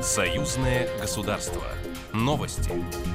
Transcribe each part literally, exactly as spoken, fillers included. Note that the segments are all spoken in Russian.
Союзное государство. Новости.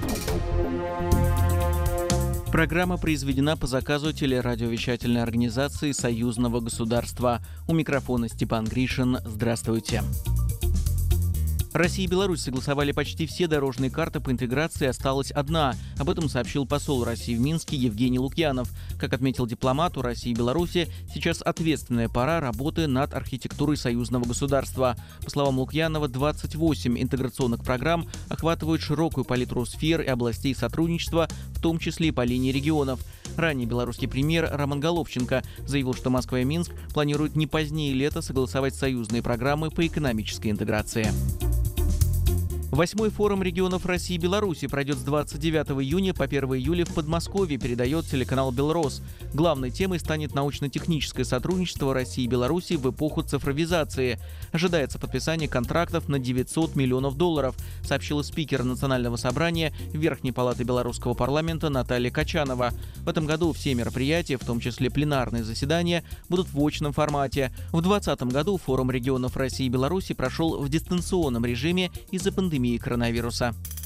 Программа произведена по заказу телерадиовещательной организации Союзного государства. У микрофона Степан Гришин. Здравствуйте. Россия и Беларусь согласовали почти все дорожные карты по интеграции, осталась одна. Об этом сообщил посол России в Минске Евгений Лукьянов. Как отметил дипломат, у России и Беларуси сейчас ответственная пора работы над архитектурой союзного государства. По словам Лукьянова, двадцать восемь интеграционных программ охватывают широкую палитру сфер и областей сотрудничества, в том числе и по линии регионов. Ранее белорусский премьер Роман Головченко заявил, что Москва и Минск планируют не позднее лета согласовать союзные программы по экономической интеграции. Восьмой форум регионов России и Беларуси пройдет с двадцать девятого июня по первого июля в Подмосковье, передает телеканал «Белрос». Главной темой станет научно-техническое сотрудничество России и Беларуси в эпоху цифровизации. Ожидается подписание контрактов на девятьсот миллионов долларов, сообщила спикер Национального собрания Верхней палаты белорусского парламента Наталья Качанова. В этом году все мероприятия, в том числе пленарные заседания, будут в очном формате. В двадцатом году форум регионов России и Беларуси прошел в дистанционном режиме из-за пандемии коронавируса.